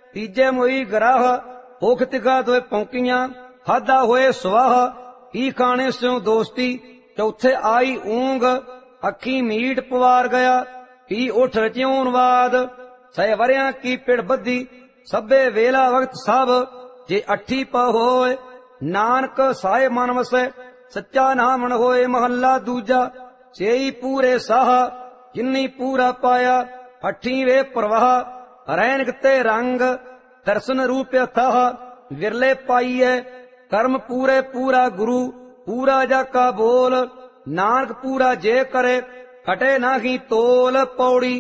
तीजे मोई गराह, ओख तिगा दोए पौंकियां, हादा होए स्वाह, की खाने स्यों दोस्ती, चौथे आई ऊंग, अखी मीट पवार गया, की उठ रच्यों वाद, 6 वरियां की पिड़ बद्धी, सभे वेला वक्त सब, जे अठी प होए, नानक साए मन वसै, सच्चा नामन होए महला दूजा, सेई पूरे साह, जिन्नी पूरा पाया, अठी वे प्रवाह, रैनक ते रंग, दर्शन रूप अथाह, विरले पाइये, कर्म पूरे पूरा गुरु, पूरा जाका बोल, नानक पूरा जे करे, हटे नाही तोल। पौड़ी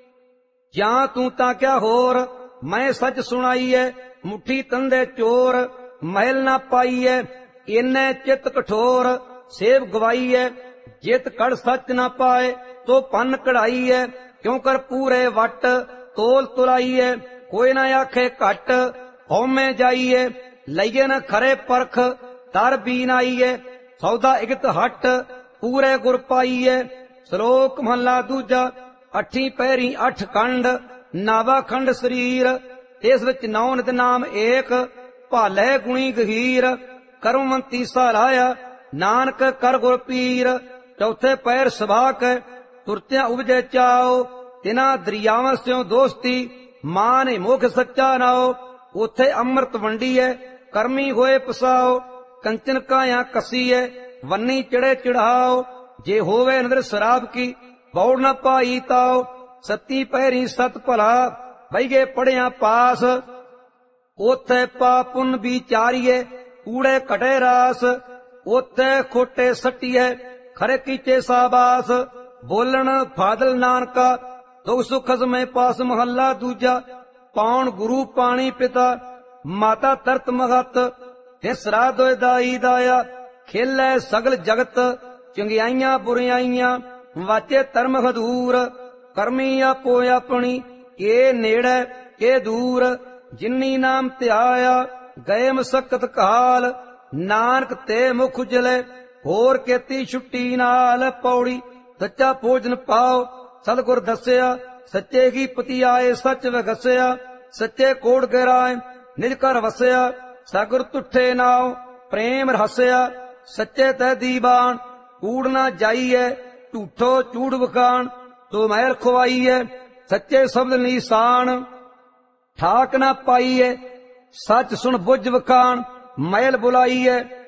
ਜਾਂ ਤੂੰ ਤਾਂ ਕਿਆ ਹੋਰ, ਮੈਂ ਸੱਚ ਸੁਣਾਈਐ, ਮੁੱਠੀ ਤੰਦੇ ਚੋਰ, ਮਹਿਲ ਨਾ ਪਾਈਐ, ਇੰਨੇ ਚਿੱਤ ਕਠੋਰ, ਸੇਵ ਗਵਾਈਐ, ਜਿਤ ਕੜ ਸੱਚ ਨਾ ਪਾਏ, ਤੋ ਪੰਨ ਕਢਾਈਐ, ਕਿਉਂ ਕਰ ਪੂਰੇ ਵਟ, ਤੋਲ ਤੁਲਾਈਐ, ਕੋਈ ਨਾ ਆਖੇ ਘਟ, ਹਉਮੈ ਜਾਈਐ, ਲਈਏ ਨਾ ਖਰੇ ਪਰਖ, ਦਰ ਬੀਨ ਆਈਐ, ਸੌਦਾ ਇਕਤ ਹਟ, ਪੂਰੇ ਗੁਰ ਪਾਈਐ। ਸ਼ਲੋਕ ਮਹਲਾ ਦੂਜਾ। अठी पैरी 8 खंड, नावा खंड शरीर, इस विच 9 नित नाम एक, भाले गुणी गहीर, कर्मवंती सहाराया, नानक कर गुर पीर। चौथे पैर सभाक, तुरत्या उपजे चाओ, तिना दरियावां स्यों दोस्ती, मान मुख सच्चा नाओ, उथे अमृत वंडीए, कर्मी होए पसाओ, कंचन काया कसीए, वन्नी चढ़े चढ़ाओ, जे होवे नदर शराब की, बौड़ न पाई ताओ, सती पैरी सत भला, बईगे पढ़िया पास, ओथे पापुन विचारिए, कूड़े कटे रास, ओथे खोटे सटिए, खरे कीचे साबास, बोलन फादल नानका, दुख सुख में पास। महला दूजा। पाउन गुरु पानी पिता, माता तरत महत, फिर श्राद्ध होए दाई दाया, खेलै सगल जगत, चंगियाइयां बुरियाइयां, वाचे धर्म हदूर, करमी आपो अपनी, के नेड़े के दूर, जिन्नी नाम त्याया, गए मसकत काल, नानक ते मुख उजले, होर केती छुट्टी नाल। पौड़ी सच्चा भोजन पाओ, सतगुर दस्या, सच्चे की पति आए सच वगस्या, सच्चे कोड़ गिराए निज कर वसया, सगुर तुठे नाव प्रेम रहस्या, सच्चे तै दीवान, कूड़ ना जाइए, झूठो चूड़ वखान, तो महर खुआईए, सच्चे शब्द निशान, ठाक ना पाईए, सच सुन बुझ वखान, महल बुलाईए।